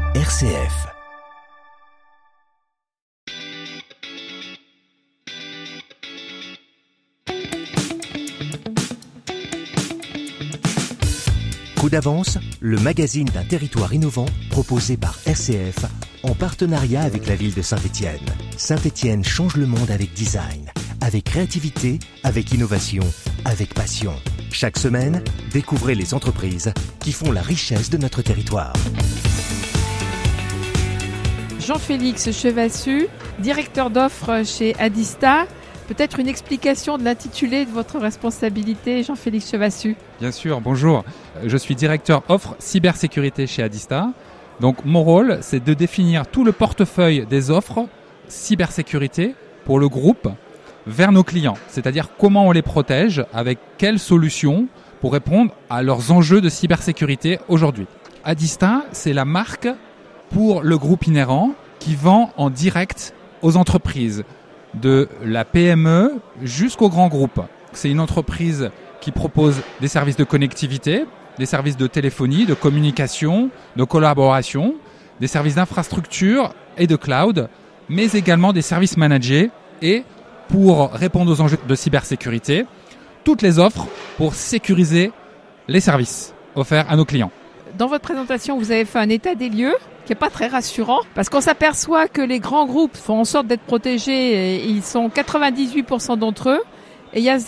RCF. Coup d'avance, le magazine d'un territoire innovant proposé par RCF en partenariat avec la ville de Saint-Étienne. Saint-Étienne change le monde avec design, avec créativité, avec innovation, avec passion. Chaque semaine, découvrez les entreprises qui font la richesse de notre territoire. Jean-Félix Chevassus, directeur d'offres chez Adista. Peut-être une explication de l'intitulé de votre responsabilité, Jean-Félix Chevassus. Bien sûr, bonjour. Je suis directeur offre cybersécurité chez Adista. Donc mon rôle, c'est de définir tout le portefeuille des offres cybersécurité pour le groupe vers nos clients. C'est-à-dire comment on les protège, avec quelles solutions pour répondre à leurs enjeux de cybersécurité aujourd'hui. Adista, c'est la marque pour le groupe inhérent qui vend en direct aux entreprises, de la PME jusqu'au grand groupe. C'est une entreprise qui propose des services de connectivité, des services de téléphonie, de communication, de collaboration, des services d'infrastructure et de cloud, mais également des services managés et pour répondre aux enjeux de cybersécurité, toutes les offres pour sécuriser les services offerts à nos clients. Dans votre présentation, vous avez fait un état des lieux qui n'est pas très rassurant parce qu'on s'aperçoit que les grands groupes font en sorte d'être protégés et ils sont 98% d'entre eux et il y a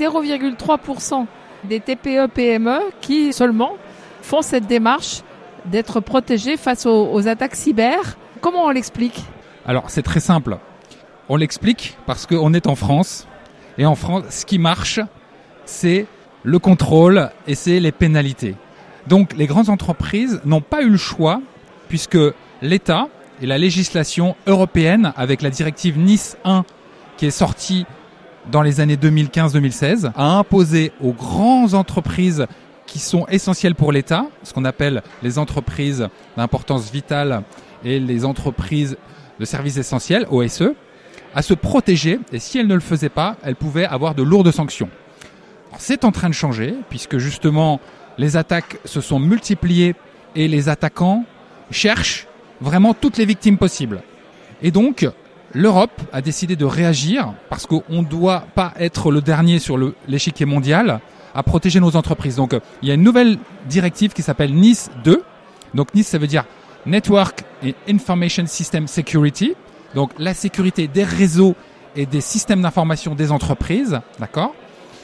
0,3% des TPE-PME qui seulement font cette démarche d'être protégés face aux attaques cyber. Comment on l'explique ? Alors c'est très simple. On l'explique parce qu'on est en France et en France, ce qui marche, c'est le contrôle et c'est les pénalités. Donc les grandes entreprises n'ont pas eu le choix puisque l'État et la législation européenne avec la directive NIS 1 qui est sortie dans les années 2015-2016 a imposé aux grandes entreprises qui sont essentielles pour l'État, ce qu'on appelle les entreprises d'importance vitale et les entreprises de services essentiels, OSE, à se protéger et si elles ne le faisaient pas, elles pouvaient avoir de lourdes sanctions. Alors, c'est en train de changer puisque justement les attaques se sont multipliées et les attaquants cherchent vraiment toutes les victimes possibles. Et donc, l'Europe a décidé de réagir parce qu'on ne doit pas être le dernier sur l'échiquier mondial à protéger nos entreprises. Donc, il y a une nouvelle directive qui s'appelle NIS 2. Donc, NIS, ça veut dire Network and Information System Security. Donc, la sécurité des réseaux et des systèmes d'information des entreprises, d'accord,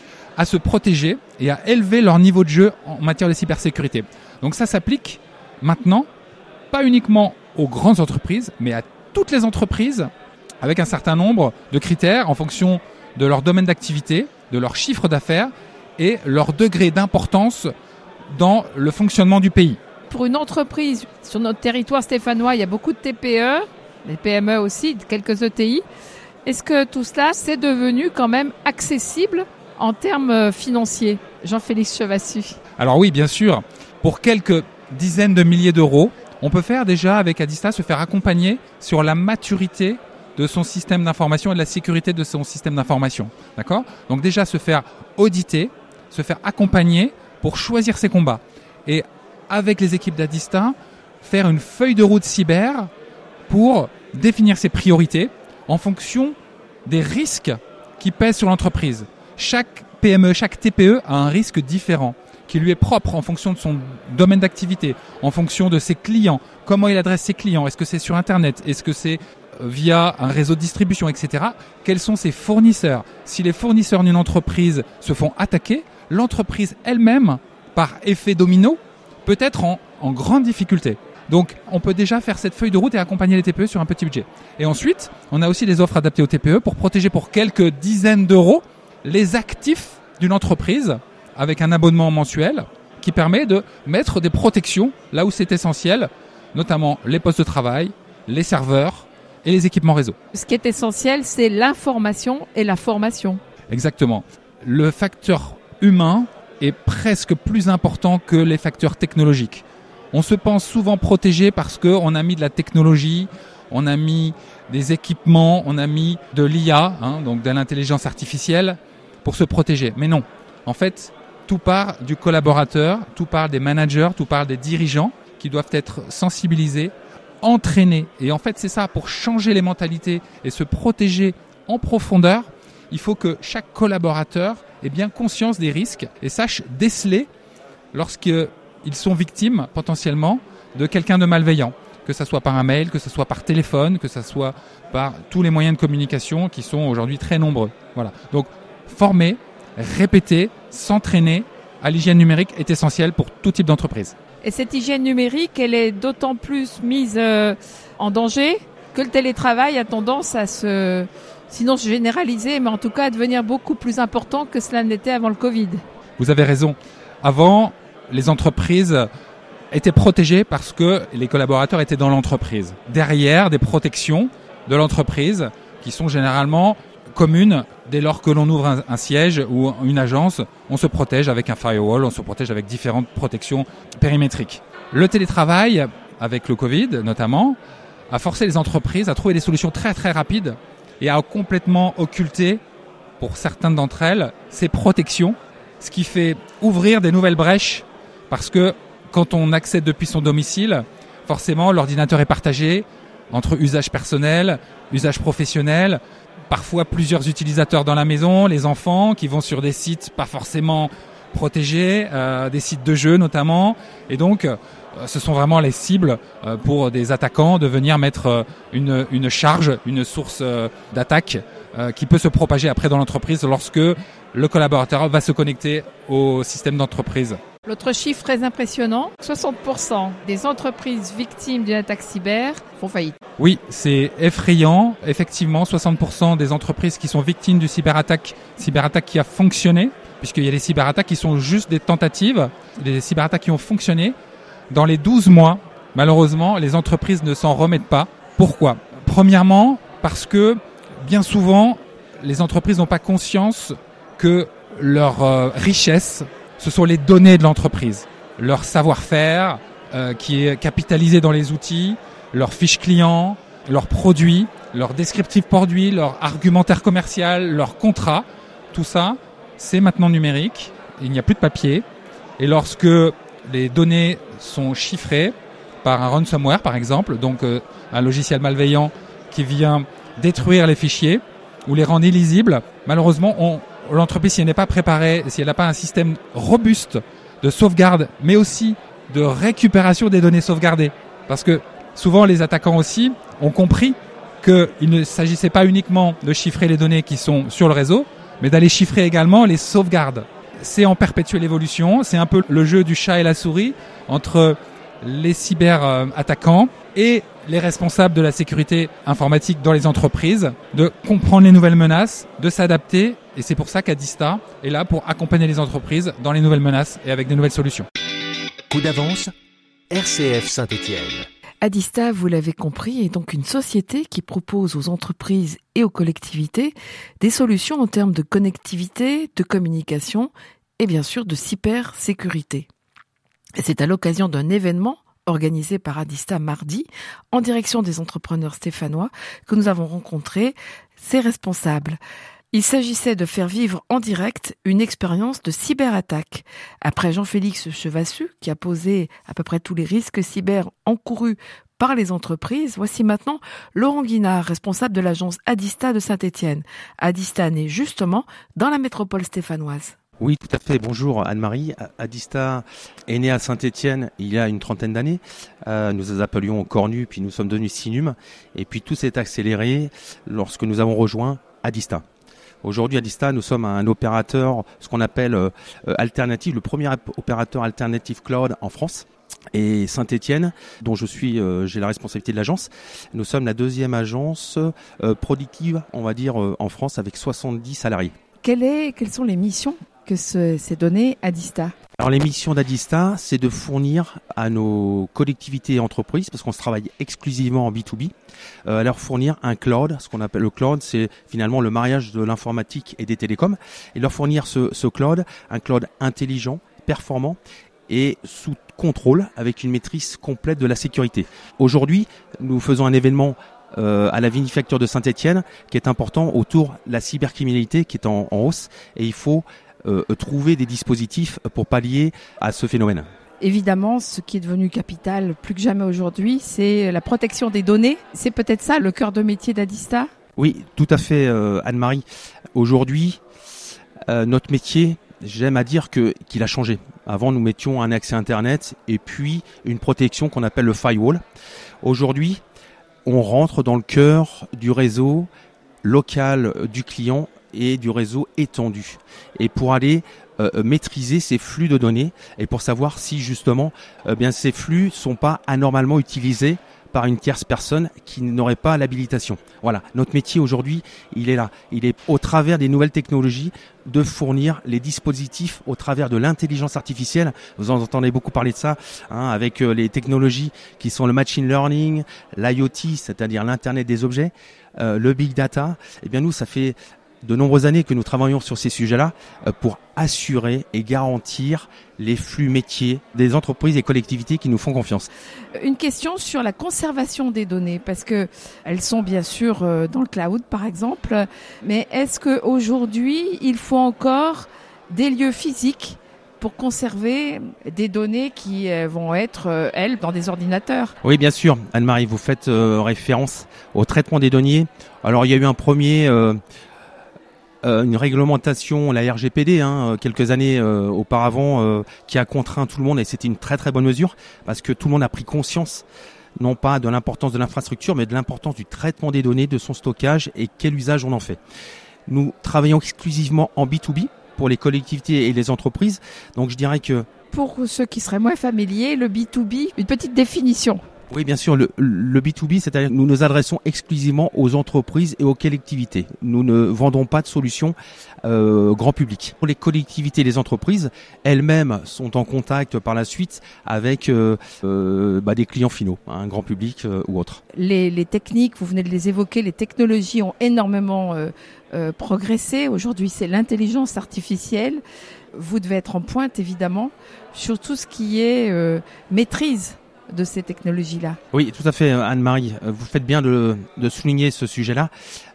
à se protéger et à élever leur niveau de jeu en matière de cybersécurité. Donc, ça s'applique maintenant pas uniquement aux grandes entreprises, mais à toutes les entreprises avec un certain nombre de critères en fonction de leur domaine d'activité, de leur chiffre d'affaires et leur degré d'importance dans le fonctionnement du pays. Pour une entreprise, sur notre territoire stéphanois, il y a beaucoup de TPE, des PME aussi, quelques ETI. Est-ce que tout cela, c'est devenu quand même accessible en termes financiers ? Jean-Félix Chevassus. Alors oui, bien sûr. Pour quelques dizaines de milliers d'euros, on peut faire déjà avec Adista se faire accompagner sur la maturité de son système d'information et de la sécurité de son système d'information. D'accord ? Donc déjà se faire auditer, se faire accompagner pour choisir ses combats. Et avec les équipes d'Adista, faire une feuille de route cyber pour définir ses priorités en fonction des risques qui pèsent sur l'entreprise. Chaque PME, chaque TPE a un risque différent qui lui est propre en fonction de son domaine d'activité, en fonction de ses clients, comment il adresse ses clients, est-ce que c'est sur Internet, est-ce que c'est via un réseau de distribution, etc. Quels sont ses fournisseurs ? Si les fournisseurs d'une entreprise se font attaquer, l'entreprise elle-même, par effet domino, peut être en grande difficulté. Donc, on peut déjà faire cette feuille de route et accompagner les TPE sur un petit budget. Et ensuite, on a aussi des offres adaptées aux TPE pour protéger pour quelques dizaines d'euros les actifs d'une entreprise avec un abonnement mensuel qui permet de mettre des protections là où c'est essentiel, notamment les postes de travail, les serveurs et les équipements réseau. Ce qui est essentiel, c'est l'information et la formation. Exactement. Le facteur humain est presque plus important que les facteurs technologiques. On se pense souvent protégé parce qu'on a mis de la technologie, on a mis des équipements, on a mis de l'IA, donc de l'intelligence artificielle, pour se protéger. Mais non, en fait, tout part du collaborateur, tout part des managers, tout part des dirigeants qui doivent être sensibilisés entraîner. Et en fait, c'est ça, pour changer les mentalités et se protéger en profondeur, il faut que chaque collaborateur ait bien conscience des risques et sache déceler lorsqu'ils sont victimes potentiellement de quelqu'un de malveillant, que ce soit par un mail, que ce soit par téléphone, que ce soit par tous les moyens de communication qui sont aujourd'hui très nombreux. Voilà. Donc, former, répéter, s'entraîner à l'hygiène numérique est essentiel pour tout type d'entreprise. Et cette hygiène numérique, elle est d'autant plus mise en danger que le télétravail a tendance à sinon se généraliser, mais en tout cas à devenir beaucoup plus important que cela n'était avant le Covid. Vous avez raison. Avant, les entreprises étaient protégées parce que les collaborateurs étaient dans l'entreprise. Derrière, des protections de l'entreprise qui sont généralement communes. Dès lors que l'on ouvre un siège ou une agence, on se protège avec un firewall, on se protège avec différentes protections périmétriques. Le télétravail, avec le Covid notamment, a forcé les entreprises à trouver des solutions très très rapides et à complètement occulter, pour certaines d'entre elles, ces protections, ce qui fait ouvrir des nouvelles brèches parce que quand on accède depuis son domicile, forcément l'ordinateur est partagé entre usage personnel, usage professionnel, parfois plusieurs utilisateurs dans la maison, les enfants qui vont sur des sites pas forcément protégés, des sites de jeux notamment, et donc ce sont vraiment les cibles pour des attaquants de venir mettre une charge, une source d'attaque qui peut se propager après dans l'entreprise lorsque le collaborateur va se connecter au système d'entreprise. L'autre chiffre très impressionnant, 60% des entreprises victimes d'une attaque cyber font faillite. Oui, c'est effrayant. Effectivement, 60% des entreprises qui sont victimes du cyberattaque qui a fonctionné, puisqu'il y a des cyberattaques qui sont juste des tentatives, des cyberattaques qui ont fonctionné. Dans les 12 mois, malheureusement, les entreprises ne s'en remettent pas. Pourquoi ? Premièrement, parce que bien souvent, les entreprises n'ont pas conscience que leur richesse, ce sont les données de l'entreprise, leur savoir-faire qui est capitalisé dans les outils, leurs fiches clients, leurs produits, leurs descriptifs produits, leur argumentaire commercial, leurs contrats. Tout ça, c'est maintenant numérique. Il n'y a plus de papier. Et lorsque les données sont chiffrées par un ransomware, par exemple, donc un logiciel malveillant qui vient détruire les fichiers ou les rendre illisibles, malheureusement, l'entreprise, si elle n'est pas préparée, si elle n'a pas un système robuste de sauvegarde, mais aussi de récupération des données sauvegardées. Parce que souvent, les attaquants aussi ont compris qu'il ne s'agissait pas uniquement de chiffrer les données qui sont sur le réseau, mais d'aller chiffrer également les sauvegardes. C'est en perpétuelle évolution, c'est un peu le jeu du chat et la souris entre les cyber-attaquants et les responsables de la sécurité informatique dans les entreprises, de comprendre les nouvelles menaces, de s'adapter. Et c'est pour ça qu'Adista est là pour accompagner les entreprises dans les nouvelles menaces et avec des nouvelles solutions. Coup d'avance, RCF Saint-Étienne. Adista, vous l'avez compris, est donc une société qui propose aux entreprises et aux collectivités des solutions en termes de connectivité, de communication et bien sûr de cybersécurité. Et c'est à l'occasion d'un événement organisé par Adista mardi, en direction des entrepreneurs stéphanois, que nous avons rencontré ses responsables. Il s'agissait de faire vivre en direct une expérience de cyberattaque. Après Jean-Félix Chevassu, qui a posé à peu près tous les risques cyber encourus par les entreprises, voici maintenant Laurent Guinard, responsable de l'agence Adista de Saint-Étienne. Adista naît justement dans la métropole stéphanoise. Oui, tout à fait. Bonjour Anne-Marie. Adista est né à Saint-Étienne il y a une trentaine d'années. Nous nous appelions Cornu, puis nous sommes devenus Sinum. Et puis tout s'est accéléré lorsque nous avons rejoint Adista. Aujourd'hui, Adista, nous sommes un opérateur, ce qu'on appelle alternative, le premier opérateur alternative cloud en France. Et Saint-Étienne, dont j'ai la responsabilité de l'agence, nous sommes la deuxième agence productive, on va dire, en France, avec 70 salariés. Quelles sont les missions que s'est donné Adista ? Alors les missions d'Adista, c'est de fournir à nos collectivités et entreprises, parce qu'on se travaille exclusivement en B2B, leur fournir un cloud. Ce qu'on appelle le cloud, c'est finalement le mariage de l'informatique et des télécoms, et leur fournir ce cloud, un cloud intelligent, performant et sous contrôle, avec une maîtrise complète de la sécurité. Aujourd'hui, nous faisons un événement à la Vinifacture de Saint-Étienne qui est important autour de la cybercriminalité qui est en hausse, et il faut trouver des dispositifs pour pallier à ce phénomène. Évidemment, ce qui est devenu capital plus que jamais aujourd'hui, c'est la protection des données. C'est peut-être ça le cœur de métier d'Adista ? Oui, tout à fait, Anne-Marie. Aujourd'hui, notre métier, j'aime à dire qu'il a changé. Avant, nous mettions un accès Internet et puis une protection qu'on appelle le firewall. Aujourd'hui, on rentre dans le cœur du réseau local du client et du réseau étendu. Et pour aller maîtriser ces flux de données et pour savoir si justement bien ces flux sont pas anormalement utilisés par une tierce personne qui n'aurait pas l'habilitation. Voilà, notre métier aujourd'hui, il est là. Il est au travers des nouvelles technologies de fournir les dispositifs au travers de l'intelligence artificielle. Vous en entendez beaucoup parler de ça, avec les technologies qui sont le machine learning, l'IoT, c'est-à-dire l'Internet des objets, le big data. Eh bien nous, ça fait de nombreuses années que nous travaillons sur ces sujets-là pour assurer et garantir les flux métiers des entreprises et collectivités qui nous font confiance. Une question sur la conservation des données, parce que elles sont bien sûr dans le cloud par exemple, mais est-ce qu'aujourd'hui il faut encore des lieux physiques pour conserver des données qui vont être, elles, dans des ordinateurs? Oui, bien sûr. Anne-Marie, vous faites référence au traitement des données. Alors il y a eu un premier... une réglementation, la RGPD, quelques années auparavant, qui a contraint tout le monde, et c'était une très très bonne mesure parce que tout le monde a pris conscience non pas de l'importance de l'infrastructure, mais de l'importance du traitement des données, de son stockage et quel usage on en fait. Nous travaillons exclusivement en B2B pour les collectivités et les entreprises, donc je dirais que... Pour ceux qui seraient moins familiers, le B2B, une petite définition. Oui, bien sûr, le B2B, c'est-à-dire que nous nous adressons exclusivement aux entreprises et aux collectivités. Nous ne vendons pas de solutions grand public. Pour les collectivités et les entreprises, elles-mêmes sont en contact par la suite avec des clients finaux, grand public ou autres. Les techniques, vous venez de les évoquer, les technologies ont énormément progressé. Aujourd'hui, c'est l'intelligence artificielle. Vous devez être en pointe, évidemment, sur tout ce qui est maîtrise de ces technologies-là. Oui, tout à fait, Anne-Marie. Vous faites bien de souligner ce sujet-là.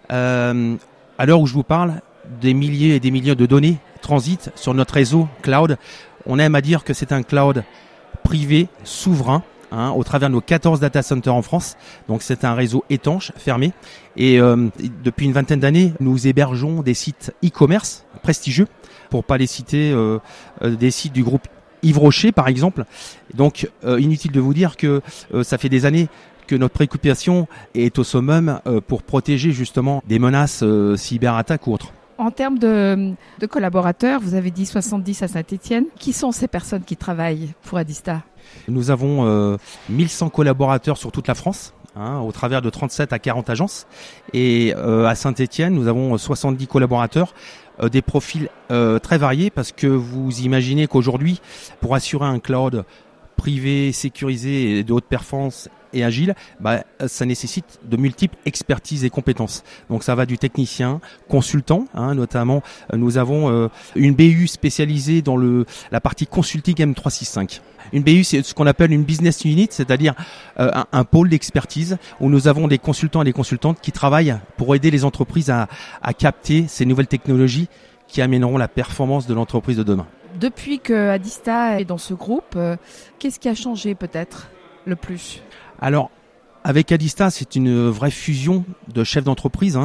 À l'heure où je vous parle, des milliers et des milliers de données transitent sur notre réseau cloud. On aime à dire que c'est un cloud privé, souverain, au travers de nos 14 data centers en France. Donc c'est un réseau étanche, fermé. Et depuis une vingtaine d'années, nous hébergeons des sites e-commerce prestigieux, pour pas les citer, des sites du groupe Yves Rocher, par exemple. Donc, inutile de vous dire que ça fait des années que notre préoccupation est au summum pour protéger justement des menaces cyberattaques ou autres. En termes de collaborateurs, vous avez dit 70 à Saint-Étienne. Qui sont ces personnes qui travaillent pour Adista ? Nous avons 1100 collaborateurs sur toute la France, au travers de 37 à 40 agences. Et à Saint-Étienne, nous avons 70 collaborateurs. Des profils très variés, parce que vous imaginez qu'aujourd'hui, pour assurer un cloud privé, sécurisé et de haute performance et agile, ça nécessite de multiples expertises et compétences. Donc ça va du technicien, consultant, notamment nous avons une BU spécialisée dans la partie consulting M365. Une BU, c'est ce qu'on appelle une business unit, c'est-à-dire un pôle d'expertise où nous avons des consultants et des consultantes qui travaillent pour aider les entreprises à capter ces nouvelles technologies qui amèneront la performance de l'entreprise de demain. Depuis que Adista est dans ce groupe, qu'est-ce qui a changé peut-être le plus ? Alors, avec Adista, c'est une vraie fusion de chefs d'entreprise.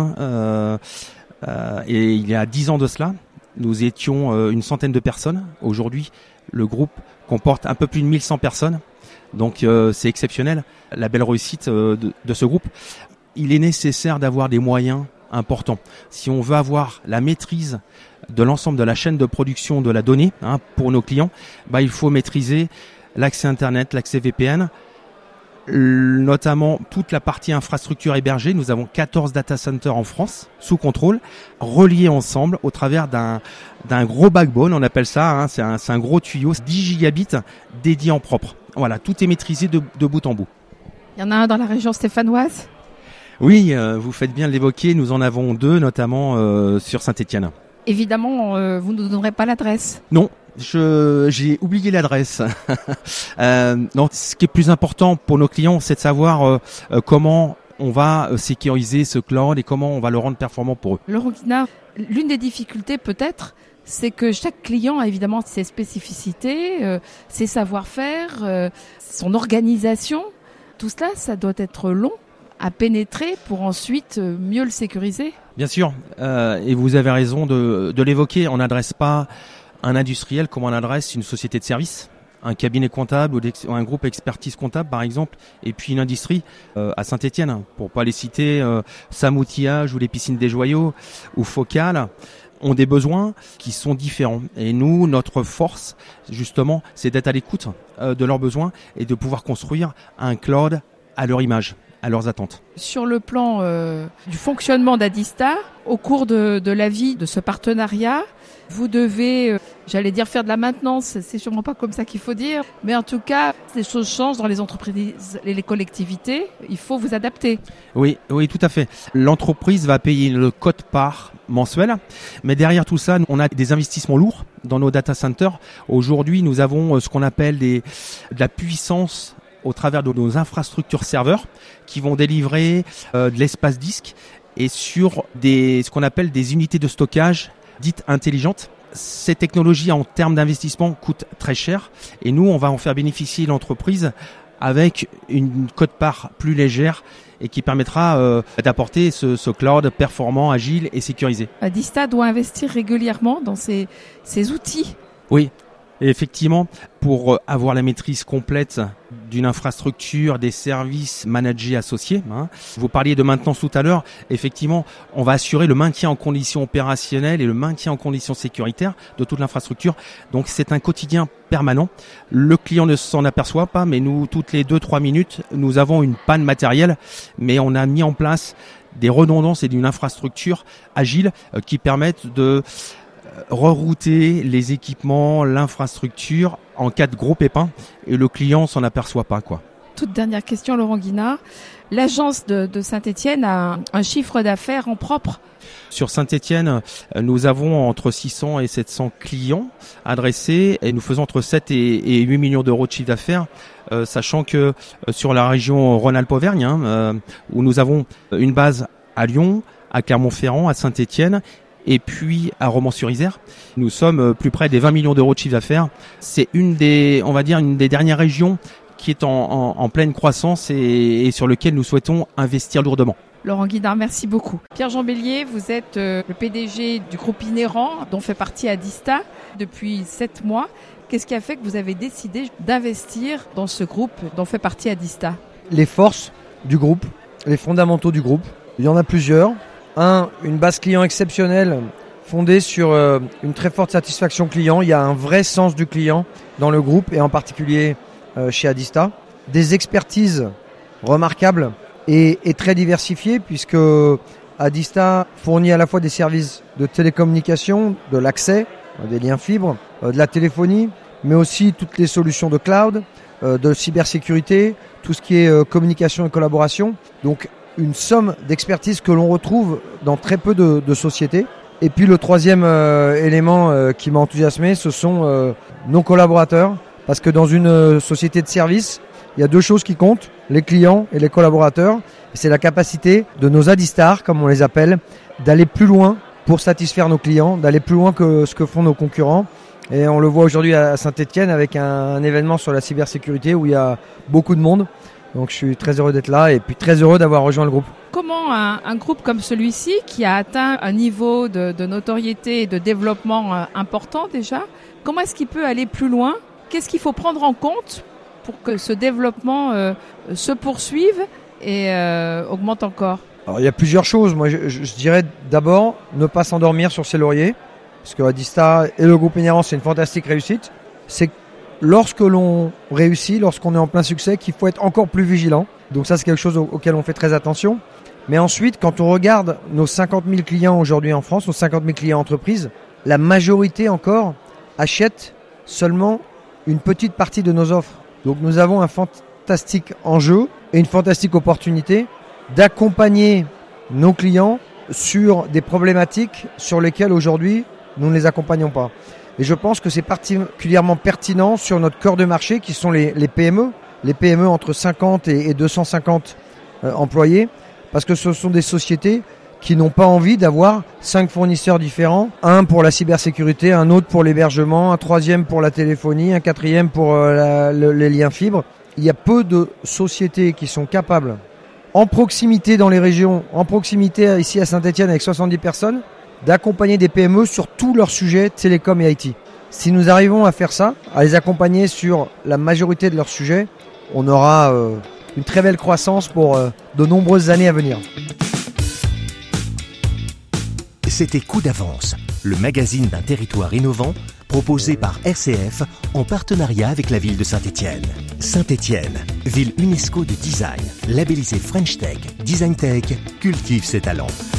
Et il y a 10 ans de cela, nous étions une centaine de personnes. Aujourd'hui, le groupe comporte un peu plus de 1100 personnes. Donc, c'est exceptionnel, la belle réussite de ce groupe. Il est nécessaire d'avoir des moyens importants. Si on veut avoir la maîtrise de l'ensemble de la chaîne de production de la donnée pour nos clients, il faut maîtriser l'accès Internet, l'accès VPN, notamment toute la partie infrastructure hébergée. Nous avons 14 data centers en France sous contrôle, reliés ensemble au travers d'un gros backbone, on appelle ça, c'est un gros tuyau, 10 gigabits dédié en propre. Voilà, tout est maîtrisé de bout en bout. Il y en a un dans la région stéphanoise ? Oui, vous faites bien de l'évoquer, nous en avons 2, notamment sur Saint-Étienne. Évidemment, vous ne nous donnerez pas l'adresse ? Non. J'ai oublié l'adresse. Non, ce qui est plus important pour nos clients, c'est de savoir comment on va sécuriser ce cloud et comment on va le rendre performant pour eux. Laurent Guinard, l'une des difficultés peut-être, c'est que chaque client a évidemment ses spécificités, ses savoir-faire, son organisation. Tout cela, ça doit être long à pénétrer pour ensuite mieux le sécuriser. Bien sûr, et vous avez raison de l'évoquer. On n'adresse pas un industriel comme on adresse une société de service, un cabinet comptable ou un groupe expertise comptable par exemple, et puis une industrie à Saint-Étienne, pour pas les citer, Sam Outillage ou les piscines des Joyaux ou Focal, ont des besoins qui sont différents. Et nous, notre force, justement, c'est d'être à l'écoute de leurs besoins et de pouvoir construire un cloud à leur image, à leurs attentes. Sur le plan du fonctionnement d'Adista, au cours de la vie de ce partenariat, vous devez, j'allais dire faire de la maintenance, c'est sûrement pas comme ça qu'il faut dire, mais en tout cas, les choses changent dans les entreprises et les collectivités, il faut vous adapter. Oui, tout à fait. L'entreprise va payer le quote-part mensuel, mais derrière tout ça, on a des investissements lourds dans nos data centers. Aujourd'hui, nous avons ce qu'on appelle de la puissance au travers de nos infrastructures serveurs qui vont délivrer de l'espace disque et sur ce qu'on appelle des unités de stockage dites intelligentes. Ces technologies en termes d'investissement coûtent très cher et nous, on va en faire bénéficier l'entreprise avec une quote-part plus légère et qui permettra d'apporter ce cloud performant, agile et sécurisé. Adista doit investir régulièrement dans ces outils. Oui. Et effectivement, pour avoir la maîtrise complète d'une infrastructure, des services managés associés, vous parliez de maintenance tout à l'heure, effectivement, on va assurer le maintien en conditions opérationnelles et le maintien en conditions sécuritaires de toute l'infrastructure. Donc c'est un quotidien permanent. Le client ne s'en aperçoit pas, mais nous, toutes les 2-3 minutes, nous avons une panne matérielle, mais on a mis en place des redondances et d'une infrastructure agile qui permettent de rerouter les équipements, l'infrastructure en cas de gros pépins et le client s'en aperçoit pas, quoi. Toute dernière question, Laurent Guinard. L'agence de Saint-Étienne a un chiffre d'affaires en propre. Sur Saint-Étienne, nous avons entre 600 et 700 clients adressés et nous faisons entre 7 et 8 millions d'euros de chiffre d'affaires, sachant que sur la région Rhône-Alpes-Auvergne, où nous avons une base à Lyon, à Clermont-Ferrand, à Saint-Étienne et puis à Romans-sur-Isère, nous sommes plus près des 20 millions d'euros de chiffre d'affaires. C'est une des dernières régions qui est en pleine croissance et sur lequel nous souhaitons investir lourdement. Laurent Guinard, merci beaucoup. Pierre-Jean Bélier, vous êtes le PDG du groupe Inhérent, dont fait partie Adista depuis 7 mois. Qu'est-ce qui a fait que vous avez décidé d'investir dans ce groupe dont fait partie Adista ? Les forces du groupe, les fondamentaux du groupe, il y en a plusieurs. Une base client exceptionnelle fondée sur une très forte satisfaction client. Il y a un vrai sens du client dans le groupe et en particulier chez Adista. Des expertises remarquables et très diversifiées puisque Adista fournit à la fois des services de télécommunication, de l'accès, des liens fibres, de la téléphonie, mais aussi toutes les solutions de cloud, de cybersécurité, tout ce qui est communication et collaboration. Donc une somme d'expertise que l'on retrouve dans très peu de sociétés. Et puis le troisième élément qui m'a enthousiasmé, ce sont nos collaborateurs. Parce que dans une société de service, il y a deux choses qui comptent, les clients et les collaborateurs. Et c'est la capacité de nos Adistars, comme on les appelle, d'aller plus loin pour satisfaire nos clients, d'aller plus loin que ce que font nos concurrents. Et on le voit aujourd'hui à Saint-Étienne avec un événement sur la cybersécurité où il y a beaucoup de monde. Donc je suis très heureux d'être là et puis très heureux d'avoir rejoint le groupe. Comment un groupe comme celui-ci, qui a atteint un niveau de notoriété et de développement important déjà, comment est-ce qu'il peut aller plus loin ? Qu'est-ce qu'il faut prendre en compte pour que ce développement se poursuive et augmente encore ? Alors il y a plusieurs choses. Moi je dirais d'abord ne pas s'endormir sur ses lauriers, parce que Adista et le groupe Inhérent, c'est une fantastique réussite. C'est lorsque l'on réussit, lorsqu'on est en plein succès, qu'il faut être encore plus vigilant. Donc ça, c'est quelque chose auquel on fait très attention. Mais ensuite, quand on regarde nos 50 000 clients aujourd'hui en France, nos 50 000 clients entreprises, la majorité encore achètent seulement une petite partie de nos offres. Donc nous avons un fantastique enjeu et une fantastique opportunité d'accompagner nos clients sur des problématiques sur lesquelles aujourd'hui nous ne les accompagnons pas. Et je pense que c'est particulièrement pertinent sur notre cœur de marché qui sont les PME, les PME entre 50 et 250 employés, parce que ce sont des sociétés qui n'ont pas envie d'avoir 5 fournisseurs différents, un pour la cybersécurité, un autre pour l'hébergement, un troisième pour la téléphonie, un quatrième pour les liens fibres. Il y a peu de sociétés qui sont capables, en proximité dans les régions, en proximité ici à Saint-Etienne avec 70 personnes, d'accompagner des PME sur tous leurs sujets télécom et IT. Si nous arrivons à faire ça, à les accompagner sur la majorité de leurs sujets, on aura une très belle croissance pour de nombreuses années à venir. C'était Coup d'avance, le magazine d'un territoire innovant proposé par RCF en partenariat avec la ville de Saint-Etienne. Saint-Etienne, ville UNESCO de design, labellisée French Tech, Design Tech, cultive ses talents.